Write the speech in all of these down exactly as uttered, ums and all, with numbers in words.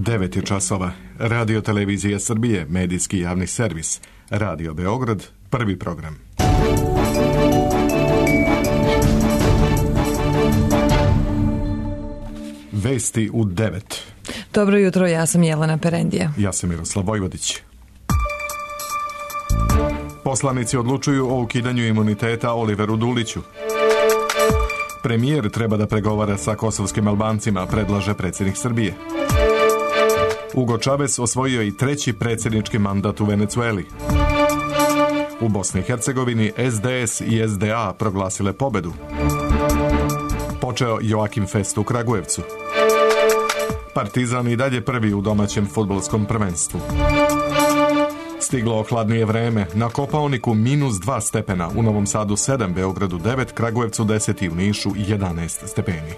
devet je časova. Radio Televizija Srbije, medijski javni servis. Radio Beograd, prvi program. Vesti u devet. Dobro jutro, ja sam Jelena Perendija. Ja sam Miroslav Vojvodić. Poslanici odlučuju o ukidanju imuniteta Oliveru Duliću. Premijer treba da pregovara sa kosovskim Albancima, predlaže predsjednik Srbije. Hugo Chávez osvojio i treći predsjednički mandat u Venecueli. U Bosni i Hercegovini S D S i S D A proglasile pobedu. Počeo Joakim Fest u Kragujevcu. Partizan i dalje prvi u domaćem fudbalskom prvenstvu. Stiglo hladnije vreme, na Kopaoniku minus dva stepena, u Novom Sadu sedam, Beogradu devet, Kragujevcu deset i u Nišu jedanaest stepeni.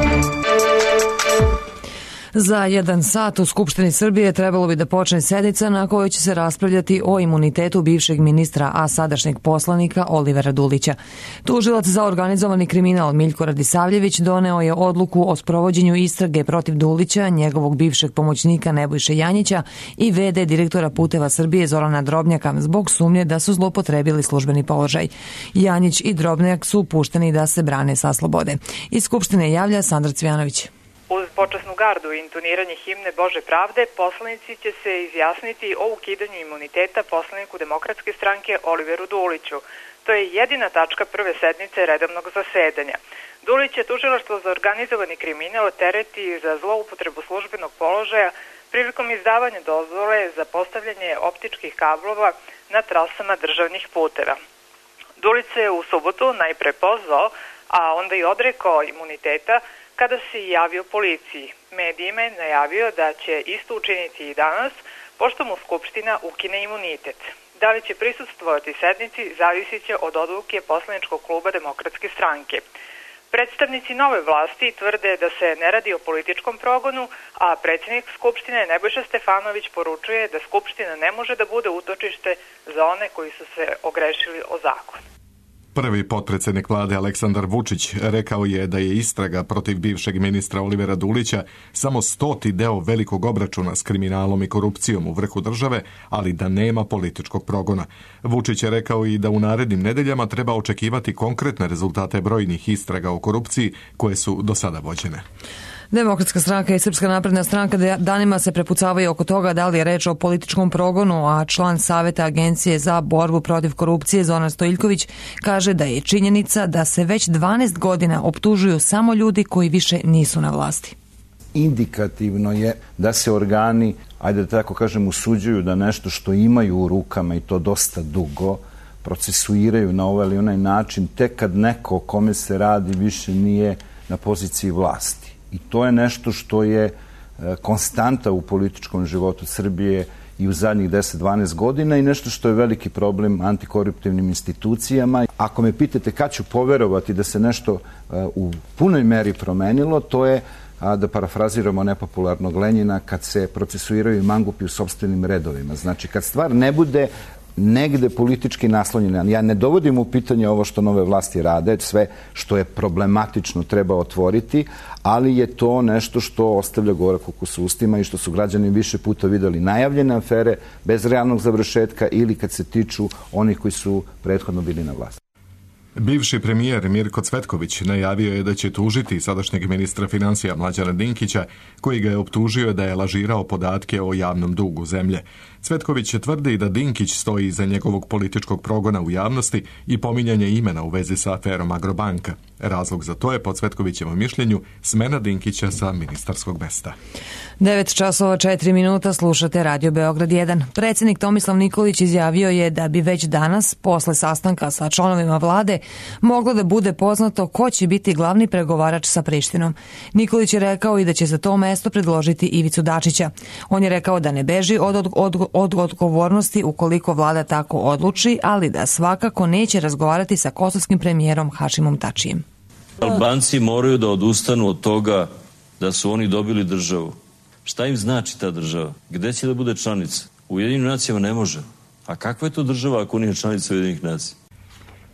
Za jedan sat u Skupštini Srbije trebalo bi da počne sednica na kojoj će se raspravljati o imunitetu bivšeg ministra, a sadašnjeg poslanika Olivera Dulića. Tužilac za organizovani kriminal Miljko Radisavljević doneo je odluku o sprovođenju istrage protiv Dulića, njegovog bivšeg pomoćnika Nebojše Janjića i ve de direktora Puteva Srbije Zorana Drobnjaka zbog sumnje da su zloupotrebili službeni položaj. Janjić i Drobnjak su pušteni da se brane sa slobode. Iz Skupštine javlja Sandra Cvijanović. Uz počasnu gardu i intoniranje himne Bože pravde, poslanici će se izjasniti o ukidanju imuniteta poslaniku Demokratske stranke Oliveru Duliću. To je jedina tačka prve sednice redovnog zasedanja. Dulić je tužilaštvo za organizovani kriminal tereti za zloupotrebu službenog položaja prilikom izdavanja dozvole za postavljanje optičkih kablova na trasama državnih puteva. Dulić se u subotu najpre pozvao, a onda i odrekao imuniteta kada se javio policiji. Medijima je najavio da će isto učiniti i danas, pošto mu Skupština ukine imunitet. Da li će prisustvovati sednici, zavisit će od odluke poslaničkog kluba Demokratske stranke. Predstavnici nove vlasti tvrde da se ne radi o političkom progonu, a predsjednik Skupštine Nebojša Stefanović poručuje da Skupština ne može da bude utočište za one koji su se ogrešili o zakon. Prvi potpredsjednik vlade Aleksandar Vučić rekao je da je istraga protiv bivšeg ministra Olivera Dulića samo stoti deo velikog obračuna s kriminalom i korupcijom u vrhu države, ali da nema političkog progona. Vučić je rekao i da u narednim nedeljama treba očekivati konkretne rezultate brojnih istraga o korupciji koje su do sada vođene. Demokratska stranka i Srpska napredna stranka danima se prepucavaju oko toga da li je reč o političkom progonu, a član Saveta Agencije za borbu protiv korupcije Zoran Stojiljković kaže da je činjenica da se već dvanaest godina optužuju samo ljudi koji više nisu na vlasti. Indikativno je da se organi, ajde da tako kažem, usuđuju da nešto što imaju u rukama i to dosta dugo procesuiraju na ovaj ili onaj način tek kad neko o kome se radi više nije na poziciji vlasti. I to je nešto što je konstanta u političkom životu Srbije i u zadnjih deset do dvanaest godina i nešto što je veliki problem antikoruptivnim institucijama. Ako me pitate kad ću poverovati da se nešto u punoj meri promenilo, to je, da parafraziramo nepopularnog Lenjina, kad se procesuiraju mangupi u sopstvenim redovima. Znači, kad stvar ne bude negde politički naslonjena. Ja ne dovodim u pitanje ovo što nove vlasti rade, sve što je problematično treba otvoriti, ali je to nešto što ostavlja gorak ukus u ustima i što su građani više puta videli najavljene afere bez realnog završetka ili kad se tiču onih koji su prethodno bili na vlasti. Bivši premijer Mirko Cvetković najavio je da će tužiti sadašnjeg ministra financija Mlađana Dinkića, koji ga je optužio da je lažirao podatke o javnom dugu zemlje. Cvetković tvrdi da Dinkić stoji iza njegovog političkog progona u javnosti i pominjanje imena u vezi sa aferom Agrobanka. Razlog za to je, po Cvetkovićevom mišljenju, smena Dinkića sa ministarskog mesta. devet časova četiri minuta, slušate Radio Beograd jedan. Predsjednik Tomislav Nikolić izjavio je da bi već danas, posle sastanka sa članovima vlade, moglo da bude poznato ko će biti glavni pregovarač sa Prištinom. Nikolić je rekao i da će za to mesto predložiti Ivicu Dačića. On je rekao da ne beži od, od, od, od odgovornosti ukoliko vlada tako odluči, ali da svakako neće razgovarati sa kosovskim premijerom Hašimom Tačijem. Albanci moraju da odustanu od toga da su oni dobili državu. Šta im znači ta država? Gde će da bude članica? U Ujedinjenim nacijama ne može. A kakva je to država ako nije članica Ujedinjenih nacija?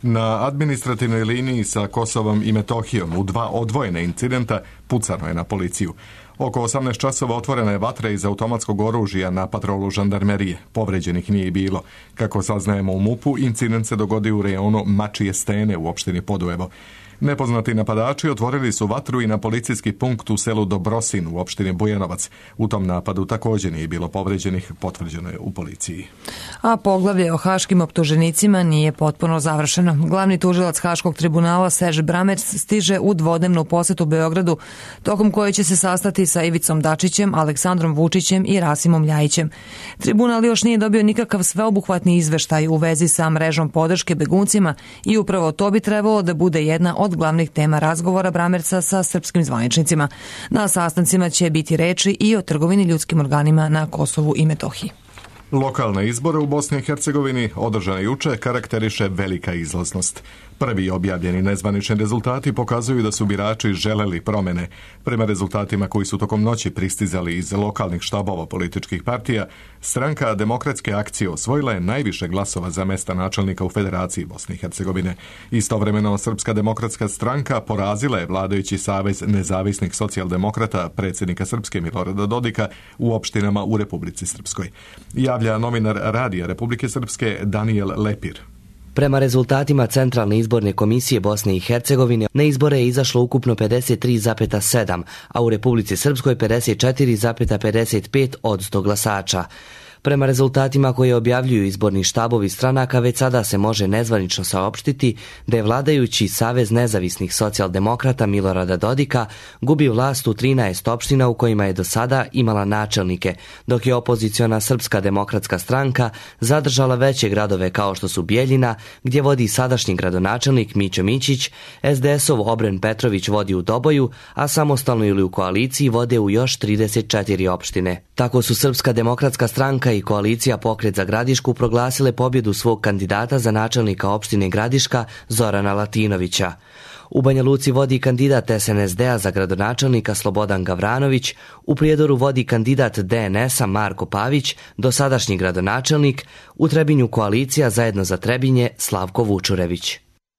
Na administrativnoj liniji sa Kosovom i Metohijom u dva odvojene incidenta pucano je na policiju. Oko osamnaest časova otvorena je vatra iz automatskog oružja na patrolu žandarmerije. Povređenih nije bilo. Kako saznajemo u MUP-u, incident se dogodio u rejonu Mačije Stene u opštini Podujevo. Nepoznati napadači otvorili su vatru i na policijski punkt u selu Dobrosin u opštini Bujanovac. U tom napadu također nije bilo povređenih, potvrđeno je u policiji. A poglavlje o haškim optuženicima nije potpuno završeno. Glavni tužilac Haškog tribunala Serž Bramers stiže u dvodnevnu posetu Beogradu, tokom koje će se sastati sa Ivicom Dačićem, Aleksandrom Vučićem i Rasimom Ljajićem. Tribunal još nije dobio nikakav sveobuhvatni izveštaj u vezi sa mrežom podrške beguncima i upravo to bi trebalo da bude jedna od glavnih tema razgovora Bramersa sa srpskim zvaničnicima. Na sastancima će biti reči i o trgovini ljudskim organima na Kosovu i Metohiji. Lokalne izbore u Bosni i Hercegovini održane juče karakteriše velika izlaznost. Prvi objavljeni nezvanični rezultati pokazuju da su birači želeli promene. Prema rezultatima koji su tokom noći pristizali iz lokalnih štabova političkih partija, stranka Demokratske akcije osvojila je najviše glasova za mesta načelnika u Federaciji Bosne i Hercegovine. Istovremeno, Srpska demokratska stranka porazila je vladajući Savez nezavisnih socijaldemokrata predsjednika Srpske Milorada Dodika u opštinama u Republici Srpskoj. Javlja novinar Radija Republike Srpske Danijel Lepir. Prema rezultatima Centralne izborne komisije Bosne i Hercegovine, na izbore je izašlo ukupno pedeset tri zarez sedam, a u Republici Srpskoj pedeset četiri zarez pedeset pet odsto glasača. Prema rezultatima koje objavljuju izborni štabovi stranaka, već sada se može nezvanično saopštiti da je vladajući Savez nezavisnih socijaldemokrata Milorada Dodika gubi vlast u trinaest opština u kojima je do sada imala načelnike, dok je opoziciona Srpska demokratska stranka zadržala veće gradove kao što su Bijeljina, gdje vodi sadašnji gradonačelnik Mićo Mićić, es de esov Obren Petrović vodi u Doboju, a samostalno ili u koaliciji vode u još trideset četiri opštine. Tako su Srpska demokratska stranka i koalicija Pokret za Gradišku proglasile pobjedu svog kandidata za načelnika opštine Gradiška Zorana Latinovića. U Banja Luci vodi kandidat es en es de-a za gradonačelnika Slobodan Gavranović, u Prijedoru vodi kandidat de en es-a Marko Pavić, dosadašnji gradonačelnik, u Trebinju koalicija Zajedno za Trebinje Slavko Vučurević.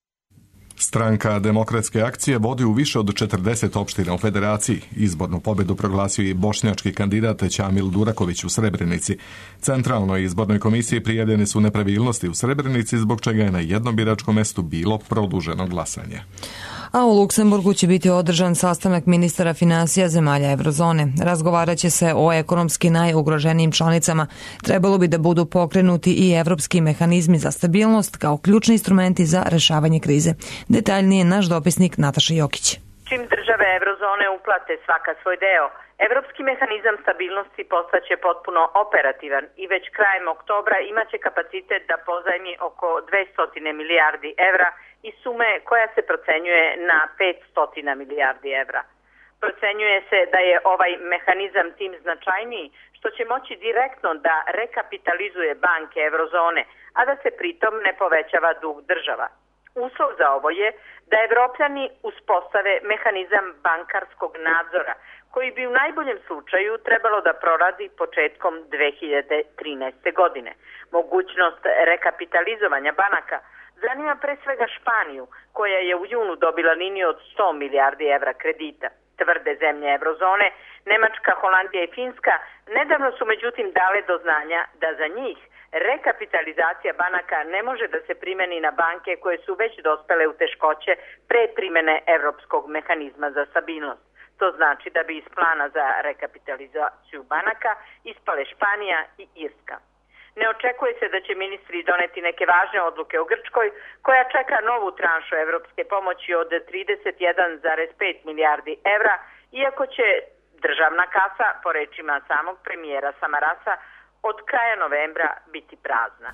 Stranka Demokratske akcije vodi u više od četrdeset opština u Federaciji. Izbornu pobjedu proglasio i bošnjački kandidat Ćamil Duraković u Srebrenici. Centralnoj izbornoj komisiji prijavljene su nepravilnosti u Srebrenici, zbog čega je na jednom biračkom mestu bilo produženo glasanje. A u Luksemburgu će biti održan sastanak ministara finansija zemalja Eurozone. Razgovarat će se o ekonomski najugroženijim članicama. Trebalo bi da budu pokrenuti i evropski mehanizmi za stabilnost kao ključni instrumenti za rešavanje krize. Detaljnije naš dopisnik Nataša Jokić. Čim države Eurozone uplate svaka svoj deo, Evropski mehanizam stabilnosti postaće potpuno operativan i već krajem oktobra imaće kapacitet da pozajmi oko dvesta milijardi evra i sume koja se procenjuje na petsto milijardi evra. Procenjuje se da je ovaj mehanizam tim značajniji što će moći direktno da rekapitalizuje banke Eurozone, a da se pritom ne povećava dug država. Uslov za ovo je da Evropljani uspostave mehanizam bankarskog nadzora, koji bi u najboljem slučaju trebalo da proradi početkom dve hiljade trinaeste. godine. Mogućnost rekapitalizovanja banaka zanima pre svega Španiju, koja je u junu dobila liniju od sto milijardi evra kredita. Tvrde zemlje Eurozone, Nemačka, Holandija i Finska, nedavno su međutim dale do znanja da za njih rekapitalizacija banaka ne može da se primeni na banke koje su već dospele u teškoće pre primene Evropskog mehanizma za stabilnost. To znači da bi iz plana za rekapitalizaciju banaka ispale Španija i Irska. Ne očekuje se da će ministri doneti neke važne odluke o Grčkoj, koja čeka novu tranšu evropske pomoći od trideset jedan zarez pet milijardi evra, iako će državna kasa, po rečima samog premijera Samarasa, od kraja novembra biti prazna.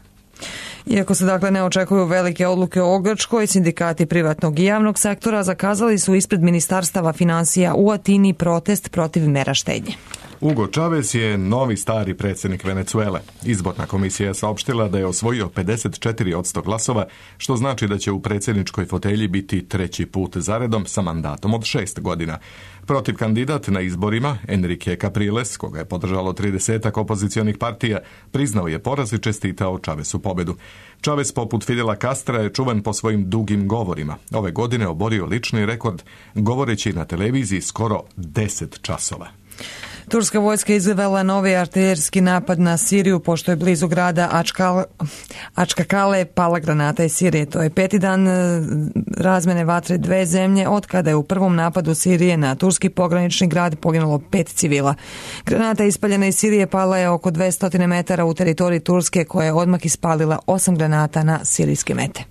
Iako se dakle ne očekuju velike odluke o Grčkoj, sindikati privatnog i javnog sektora zakazali su ispred ministarstava finansija u Atini protest protiv mera štednje. Hugo Chavez je novi stari predsjednik Venezuele. Izborna komisija je saopštila da je osvojio pedeset četiri posto glasova, što znači da će u predsjedničkoj fotelji biti treći put zaredom sa mandatom od šest godina. Protiv kandidat na izborima, Enrique Capriles, koga je podržalo tridesetak opozicionih partija, priznao je poraz i čestitao Chavezu pobedu. Chavez, poput Fidela Castra, je čuvan po svojim dugim govorima. Ove godine oborio lični rekord, govoreći na televiziji skoro deset časova. Turska vojska izvela novi artiljerski napad na Siriju pošto je blizu grada Ačkal, Ačkakale pala granata iz Sirije. To je peti dan razmene vatre dve zemlje od kada je u prvom napadu Sirije na turski pogranični grad poginulo pet civila. Granata ispaljena iz Sirije pala je oko dvesta metara u teritoriji Turske, koja je odmah ispalila osam granata na sirijske mete.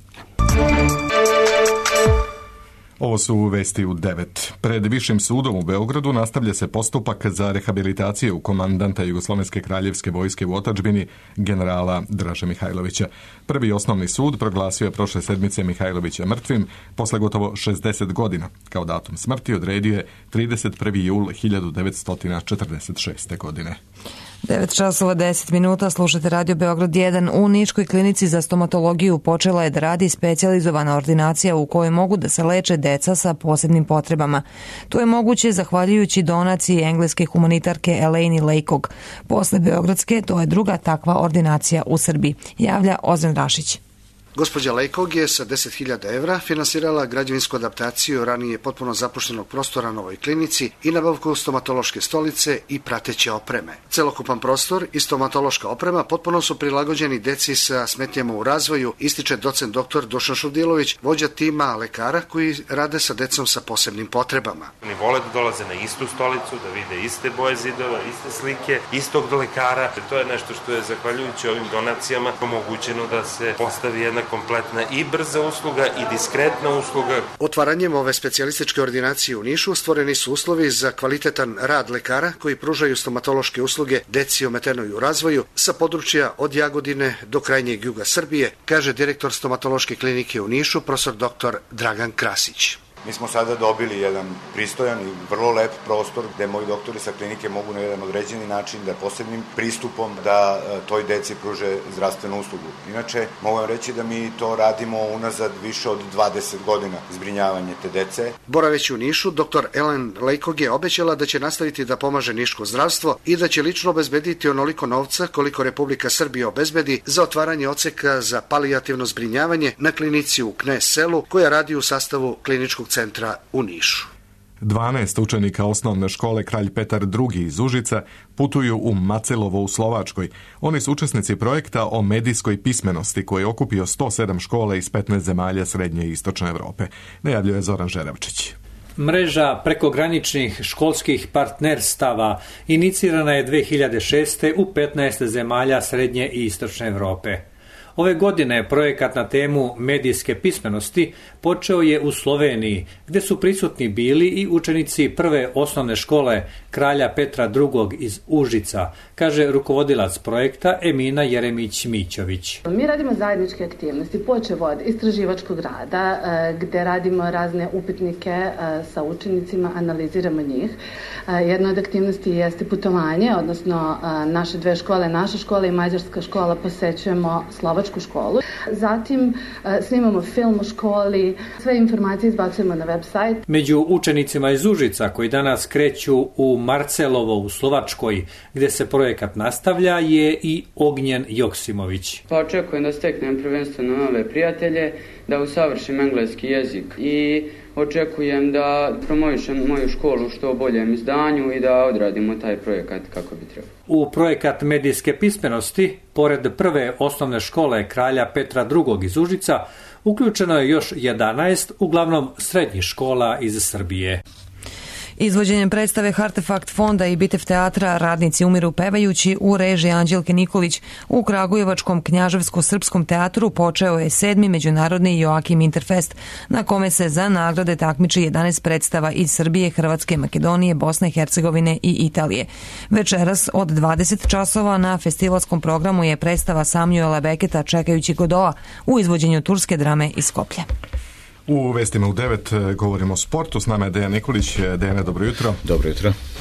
Ovo su vesti u devet. Pred Višim sudom u Beogradu nastavlja se postupak za rehabilitaciju komandanta Jugoslovenske kraljevske vojske u otadžbini generala Draže Mihajlovića. Prvi osnovni sud proglasio je prošle sedmice Mihajlovića mrtvim posle gotovo šezdeset godina. Kao datum smrti odredio je trideset prvi jul hiljadu devetsto četrdeset šeste. godine. devet časova deset minuta, slušate Radio Beograd jedan. U Niškoj klinici za stomatologiju počela je da radi specijalizovana ordinacija u kojoj mogu da se leče deca sa posebnim potrebama. To je moguće zahvaljujući donaciji engleske humanitarke Elaine Leikog. Posle beogradske, to je druga takva ordinacija u Srbiji, javlja Ozren Rašić. Gospođa Leikog je sa deset hiljada evra finansirala građevinsku adaptaciju ranije potpuno zapuštenog prostora na ovoj klinici i nabavku stomatološke stolice i prateće opreme. Celokupan prostor i stomatološka oprema potpuno su prilagođeni deci sa smetnjama u razvoju, ističe docent doktor Dušan Šudilović, vođa tima lekara koji rade sa decom sa posebnim potrebama. Oni vole da dolaze na istu stolicu, da vide iste boje zidova, iste slike, istog lekara. To je nešto što je zahvaljujući ovim donacijama omogućeno da se postavi jedna kompletna i brza usluga i diskretna usluga. Otvaranjem ove specijalističke ordinacije u Nišu stvoreni su uslovi za kvalitetan rad lekara koji pružaju stomatološke usluge deci ometenoj u razvoju sa područja od Jagodine do krajnjeg juga Srbije, kaže direktor stomatološke klinike u Nišu, profesor doktor Dragan Krasić. Mi smo sada dobili jedan pristojan i vrlo lep prostor gde moji doktori sa klinike mogu na jedan određeni način da posebnim pristupom da toj deci pruže zdravstvenu uslugu. Inače, mogu vam reći da mi to radimo unazad više od dvadeset godina, zbrinjavanje te dece. Boraveći u Nišu, doktor Elaine Leikog je obećala da će nastaviti da pomaže niško zdravstvo i da će lično obezbediti onoliko novca koliko Republika Srbija obezbedi za otvaranje odseka za palijativno zbrinjavanje na klinici u Knez selu, koja radi u sastavu kliničkog centra u Nišu. dvanaest učenika osnovne škole Kralj Petar drugi iz Užica putuju u Macelovo u Slovačkoj. Oni su učesnici projekta o medijskoj pismenosti koji je okupio sto sedam škola iz petnaest zemalja srednje i istočne Evrope. Najavljuje Zoran Žeravčić. Mreža prekograničnih školskih partnerstava inicirana je dve hiljade šeste. u petnaest zemalja srednje i istočne Evrope. Ove godine projekat na temu medijske pismenosti počeo je u Sloveniji, gde su prisutni bili i učenici prve osnovne škole Kralja Petra drugog iz Užica, kaže rukovodilac projekta Emina Jeremić-Mićović. Mi radimo zajedničke aktivnosti, počev od istraživačkog rada, gde radimo razne upitnike sa učenicima, analiziramo njih. Jedna od aktivnosti jeste putovanje, odnosno naše dve škole, naša škola i mađarska škola, posećujemo slovačku školu. Zatim snimamo film o školi, sve informacije izbacujemo na web sajt. Među učenicima iz Užica koji danas kreću u Marcelovo u Slovačkoj, gde se projekat nastavlja, je i Ognjen Joksimović. Pa očekujem da steknem prvenstveno nove prijatelje, da usavršim engleski jezik i očekujem da promovišem moju školu što u boljem izdanju i da odradimo taj projekat kako bi trebalo. U projekat medijske pismenosti, pored prve osnovne škole Kralja Petra drugog iz Užica, uključeno je još jedanaest, uglavnom srednjih škola iz Srbije. Izvođenjem predstave Hartefakt fonda i Bitev teatra Radnici umiru pevajući u režiji Anđelke Nikolić u Kragujevačkom knjaževsko-srpskom teatru počeo je sedmi međunarodni Joakim Interfest, na kome se za nagrade takmiči jedanaest predstava iz Srbije, Hrvatske, Makedonije, Bosne i Hercegovine i Italije. Večeras od dvadeset časova na festivalskom programu je predstava Samuela Beketa Čekajući Godoa u izvođenju turske drame iz Skoplja. U vestima u devet govorimo o sportu. S nama je Dejan Nikolić. Dejane, dobro jutro. Dobro jutro.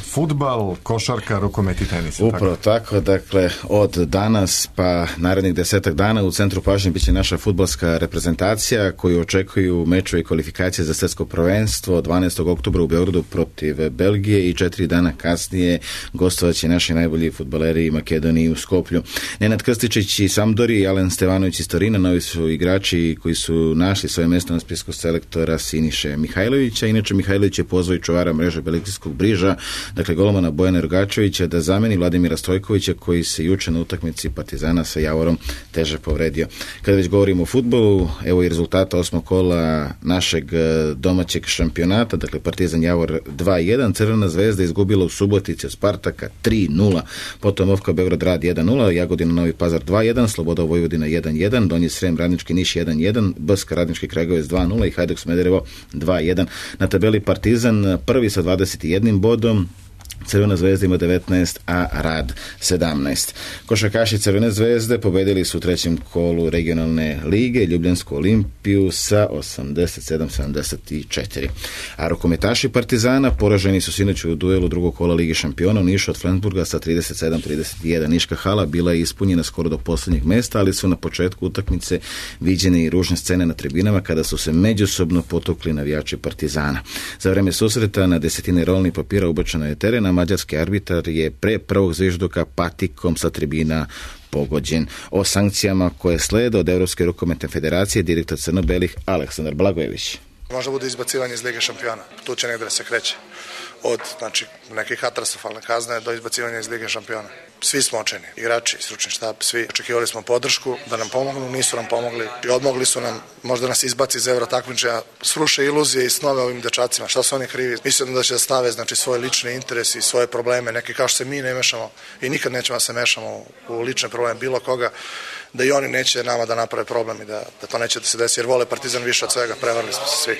Fudbal, košarka, rukomet i tenis. Upravo tako? tako, dakle, od danas pa narednih desetak dana u centru pažnje bit će naša fudbalska reprezentacija koju očekuju mečevi kvalifikacije za svjetsko prvenstvo dvanaestog oktobra u Beogradu protiv Belgije i četiri dana kasnije gostovaće naši najbolji fudbaleri Makedoniji u Skoplju. Nenad Krstičić i Sampdori i Alen Stevanović iz Torina novi su igrači koji su našli svoje mjesto na spisku selektora Siniše Mihajlovića. Inače, Mihajlović je pozvao i čuvara mreže Belgijskog Briža, dakle golmana Bojana Rogačevića, da zameni Vladimira Stojkovića koji se juče na utakmici Partizana sa Javorom teže povredio. Kada već govorimo o fudbalu, evo i rezultata osmog kola našeg domaćeg šampionata, dakle Partizan Javor dva jedan, Crvena zvezda izgubila u Subotici od Spartaka tri nula, potom Ofka Beograd Rad jedan nula, Jagodina Novi Pazar dva jedan, Sloboda Vojvodina jedan jedan, Donji Srem Radnički Niš jedan jedan, B S K Radnički Kragujevac dva nula i Hajduk Smederevo dva jedan. Na tabeli Partizan prvi sa dvadeset jedan bodom, Crvena zvezda ima devetnaest, a Rad sedamnaest. Košarkaši Crvene zvezde pobedili su u trećem kolu regionalne lige Ljubljansku Olimpiju sa osamdeset sedam sedamdeset četiri. A rukometaši Partizana poraženi su sinoć u duelu drugog kola Lige šampiona u Nišu od Flensburga sa trideset sedam trideset jedan. Niška hala bila je ispunjena skoro do posljednjeg mesta, ali su na početku utakmice viđene i ružne scene na tribinama kada su se međusobno potukli navijači Partizana. Za vreme susreta na desetine rolnih papira ubačeno je teren, a mađarski arbitar je pre prvog zvižduka patikom sa tribina pogođen. O sankcijama koje slede od Evropske rukometne federacije direktor crno-belih Aleksandar Blagojević. Možda bude izbacivanje iz Lige šampiona. Tu će negdje da se kreće. Od znači, nekih katastrofalne kazne do izbacivanja iz Lige šampiona. Svi smo očeni, igrači, stručni štab, svi. Očekivali smo podršku da nam pomognu, nisu nam pomogli. I odmogli su nam, možda nas izbaci iz Euro takmičenja, sruše iluzije i snove ovim dečacima. Šta su oni krivi? Mislim da će da stave znači, svoje lične interese i svoje probleme, neki kao što se mi ne mešamo i nikad nećemo da se mešamo u lične probleme bilo koga, da i oni neće nama da naprave problem i da, da to neće da se desi, jer vole Partizan više od svega, prevarili smo se svi.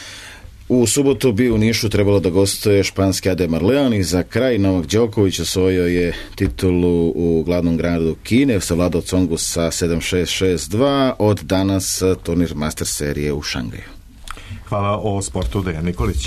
U subotu bi u Nišu trebalo da gostuje španski A D Marleon i za kraj Novak Đoković osvojio je titulu u glavnom gradu Kine, savladao Congu sa sedam šest šest dva, od danas turnir Master serije u Šangaju. Hvala. O sportu Dejan Nikolić.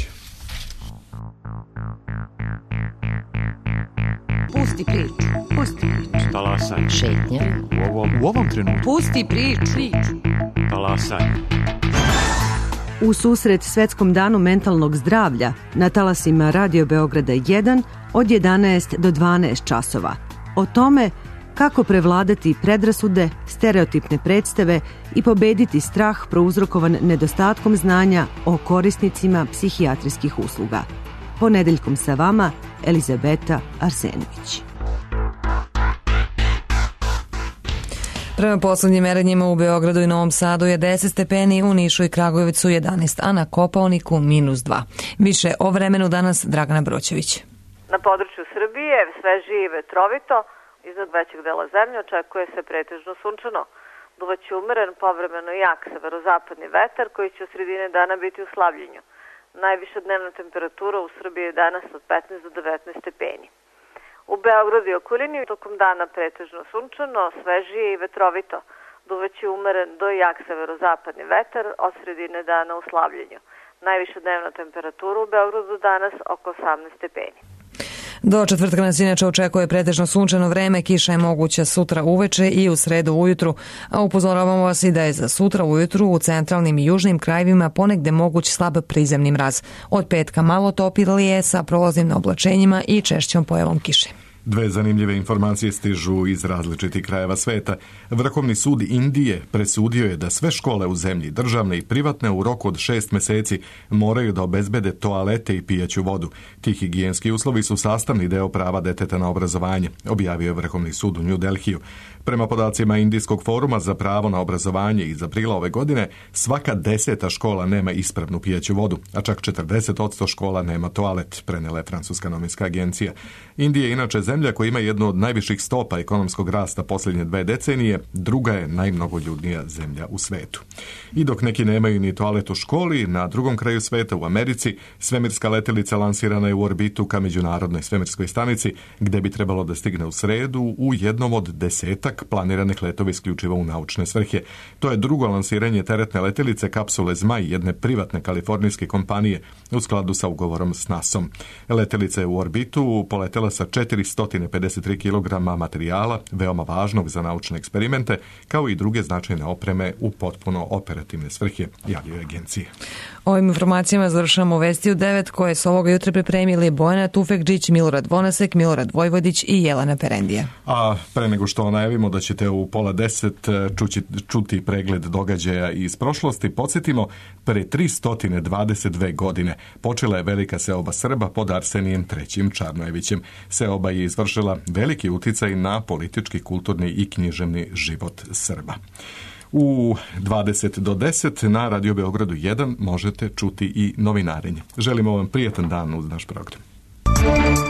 Pusti priču, pusti priču. Talasaj. Šetnja. U ovom, u ovom trenutku. Pusti priču. Talasaj. U susret Svetskom danu mentalnog zdravlja na talasima Radio Beograda jedan od jedanaest do dvanaest časova. O tome kako prevladati predrasude, stereotipne predstave i pobediti strah prouzrokovan nedostatkom znanja o korisnicima psihijatrijskih usluga. Ponedeljkom sa vama Elizabeta Arsenović. Prema poslednjim merenjima u Beogradu i Novom Sadu je deset stepeni, u Nišu i Kragujevcu jedanaest, a na Kopaoniku minus dva. Više o vremenu danas Dragana Broćević. Na području Srbije sveži i vetrovito, iznad većeg dela zemlje očekuje se pretežno sunčano. Duvaće umeren, povremeno jak severozapadni vetar koji će u sredine dana biti u slabljenju. Najviša dnevna temperatura u Srbiji je danas od petnaest do devetnaest stepeni. U Beogradu i okolini tokom dana pretežno sunčano, svežije i vetrovito. Duvaće umeren do jak severozapadni vetar, od sredine dana u slabljenju. Najviša dnevna temperatura u Beogradu danas oko osamnaest stepeni. Do četvrtka nas inače očekuje pretežno sunčano vreme, kiša je moguća sutra uveče i u sredu ujutru, a upozoravamo vas i da je za sutra ujutru u centralnim i južnim krajevima ponegde moguć slab prizemni mraz. Od petka malo toplije sa prolaznim oblačenjima i češćom pojavom kiše. Dve zanimljive informacije stižu iz različitih krajeva sveta. Vrhovni sud Indije presudio je da sve škole u zemlji, državne i privatne, u roku od šest meseci moraju da obezbede toalete i pijaću vodu. Ti higijenski uslovi su sastavni deo prava deteta na obrazovanje, objavio je Vrhovni sud u New Delhiju. Prema podacima Indijskog foruma za pravo na obrazovanje iz aprila ove godine, svaka deseta škola nema ispravnu pijaću vodu, a čak četrdeset posto škola nema toalet, prenela je Francuska novinska agencija. Indija je inače zemlja zemlja koja ima jednu od najviših stopa ekonomskog rasta posljednje dve decenije, druga je najmnogoljudnija zemlja u svetu. I dok neki nemaju ni toalet u školi, na drugom kraju sveta u Americi, svemirska letelica lansirana je u orbitu ka međunarodnoj svemirskoj stanici, gde bi trebalo da stigne u sredu u jednom od desetak planiranih letova isključivo u naučne svrhe. To je drugo lansiranje teretne letelice kapsule Zmaj, jedne privatne kalifornijske kompanije u skladu sa ugovorom s nasom. Letelica je u orbitu poletela sa četiristo pedeset tri kilograma materijala, veoma važnog za naučne eksperimente, kao i druge značajne opreme u potpuno operativne svrhe, javljaju agencije. Ovim informacijama završamo vesti u devet koje su ovoga jutra pripremili Bojana Tufekđić, Milorad Vonasek, Milorad Vojvodić i Jelena Perendija. A pre nego što najavimo da ćete u pola deset čući, čuti pregled događaja iz prošlosti, podsjetimo, pre tristo dvadeset dve godine počela je velika seoba Srba pod Arsenijem trećim Čarnojevićem. Seoba je izvršila veliki uticaj na politički, kulturni i književni život Srba. U dvadeset do deset na Radio Beogradu jedan možete čuti i novinarenje. Želimo vam prijatan dan uz naš program.